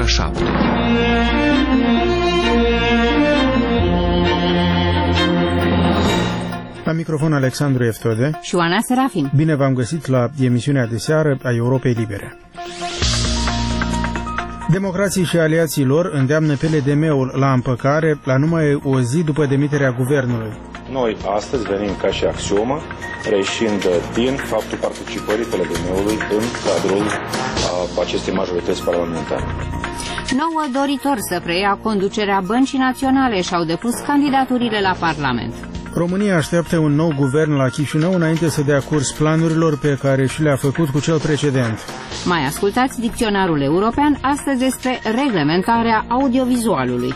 7. La microfon Alexandru Eftode și Oana Serafin. Bine v-am găsit la emisiunea de seară a Europei Libere. Democrații și aliații lor îndeamnă PLDM-ul la împăcare la numai o zi după demiterea guvernului. Noi astăzi venim ca și axiomă, reșind din faptul participării PLDM-ului în cadrul acestei majorități parlamentare. 9 doritori să preia conducerea Băncii Naționale și-au depus candidaturile la Parlament. România așteaptă un nou guvern la Chișinău înainte să dea curs planurilor pe care și le-a făcut cu cel precedent. Mai ascultați dicționarul european astăzi despre reglementarea audiovizualului.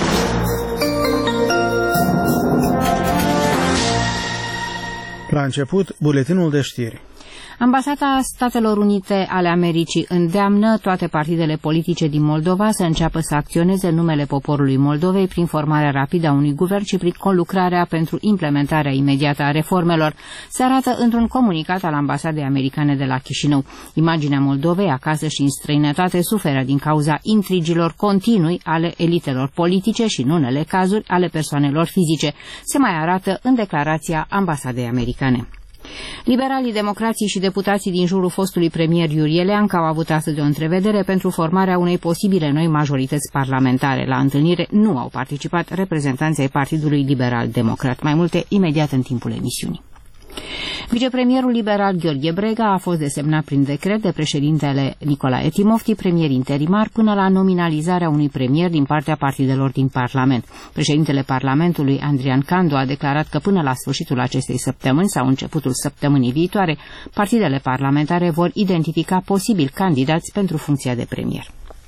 La început, buletinul de știri. Ambasada Statelor Unite ale Americii îndeamnă toate partidele politice din Moldova să înceapă să acționeze în numele poporului Moldovei prin formarea rapidă a unui guvern și prin conlucrarea pentru implementarea imediată a reformelor, se arată într-un comunicat al ambasadei americane de la Chișinău. Imaginea Moldovei acasă și în străinătate suferă din cauza intrigilor continui ale elitelor politice și, în unele cazuri, ale persoanelor fizice, se mai arată în declarația ambasadei americane. Liberalii, democrații și deputații din jurul fostului premier Iurie Leancă au avut astăzi o întrevedere pentru formarea unei posibile noi majorități parlamentare. La întâlnire nu au participat reprezentanții ai Partidului Liberal Democrat. Mai multe imediat în timpul emisiunii. Vicepremierul liberal Gheorghe Brega a fost desemnat prin decret de președintele Nicolae Timofti premier interimar până la nominalizarea unui premier din partea partidelor din Parlament. Președintele Parlamentului, Andrian Candu, a declarat că până la sfârșitul acestei săptămâni sau începutul săptămânii viitoare, partidele parlamentare vor identifica posibil candidați pentru funcția de premier.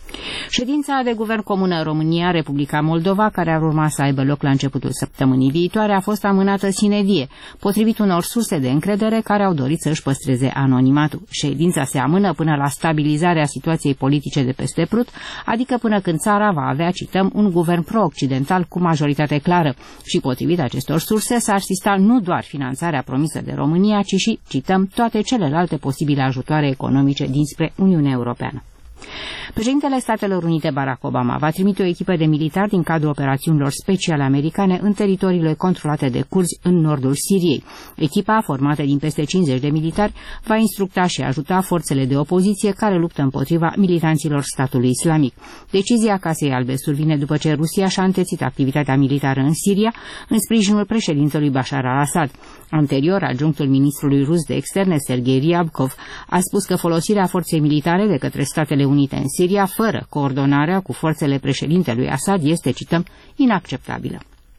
Ședința de guvern comună România-Republica Moldova, care ar urma să aibă loc la începutul săptămânii viitoare, a fost amânată sine die, potrivit unor surse de încredere care au dorit să își păstreze anonimatul. Ședința se amână până la stabilizarea situației politice de peste Prut, adică până când țara va avea, cităm, un guvern pro-occidental cu majoritate clară și, potrivit acestor surse, s-ar asista nu doar finanțarea promisă de România, ci și, cităm, toate celelalte posibile ajutoare economice dinspre Uniunea Europeană. Președintele Statelor Unite Barack Obama va trimite o echipă de militari din cadrul operațiunilor speciale americane în teritoriile controlate de curzi în nordul Siriei. Echipa, formată din peste 50 de militari, va instructa și ajuta forțele de opoziție care luptă împotriva militanților statului islamic. Decizia Casei Albe survine după ce Rusia și-a întețit activitatea militară în Siria în sprijinul președintelui Bashar al-Assad. Anterior, adjunctul ministrului rus de externe, Sergei Ryabkov, a spus că folosirea forței militare de către Statele Unite în Siria, fără coordonarea cu forțele președintelui Assad, este, cităm, inacceptabilă.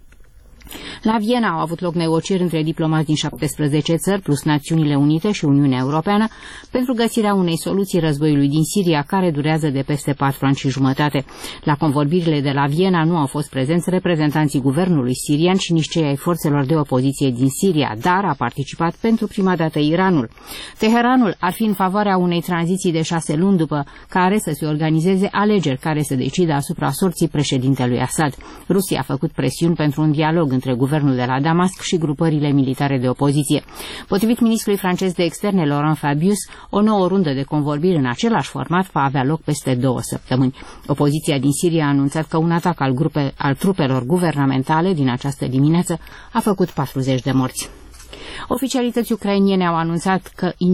La Viena au avut loc negocieri între diplomați din 17 țări, plus Națiunile Unite și Uniunea Europeană, pentru găsirea unei soluții războiului din Siria, care durează de peste 4 ani și jumătate. La convorbirile de la Viena nu au fost prezenți reprezentanții guvernului sirian și nici cei ai forțelor de opoziție din Siria, dar a participat pentru prima dată Iranul. Teheranul ar fi în favoarea unei tranziții de 6 luni după care să se organizeze alegeri care să decidă asupra sorții președintelui Assad. Rusia a făcut presiuni pentru un dialog între guvernul de la Damasc și grupările militare de opoziție. Potrivit ministrului francez de externe Laurent Fabius, o nouă rundă de convorbiri în același format va avea loc peste 2 săptămâni. Opoziția din Siria a anunțat că un atac al trupelor guvernamentale din această dimineață a făcut 40 de morți. Oficialități ucrainene au anunțat că